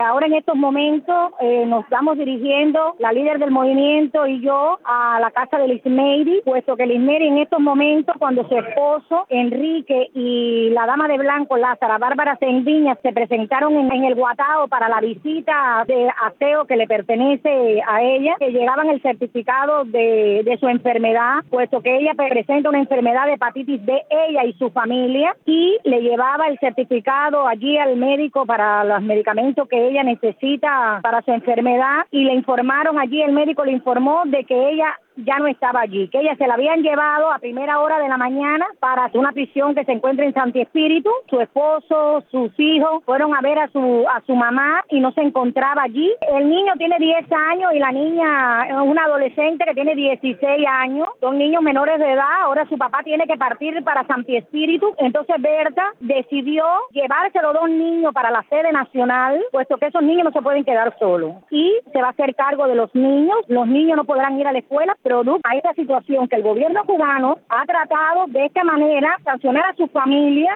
Ahora en estos momentos nos estamos dirigiendo, la líder del movimiento y yo, a la casa de Lismeiri, puesto que Lismeiri en estos momentos, cuando su esposo Enrique y la dama de blanco, Lázara Bárbara Sendiña, se presentaron en el Guatao para la visita de aseo que le pertenece a ella, que llegaban el certificado de su enfermedad, puesto que ella presenta una enfermedad de hepatitis B, ella y su familia, y le llevaba el certificado allí al médico para los medicamentos que ella necesita para su enfermedad, y le informaron allí, el médico le informó de que ella ya no estaba allí, que ella se la habían llevado a primera hora de la mañana para una prisión que se encuentra en Santi Espíritu. Su esposo, sus hijos fueron a ver a su mamá y no se encontraba allí. El niño tiene 10 años y la niña es una adolescente que tiene 16 años. Son niños menores de edad. Ahora su papá tiene que partir para Santi Espíritu. Entonces Berta decidió llevarse los dos niños para la sede nacional, puesto que esos niños no se pueden quedar solos. Y se va a hacer cargo de los niños. Los niños no podrán ir a la escuela, producto a esta situación que el gobierno cubano ha tratado de esta manera sancionar a su familia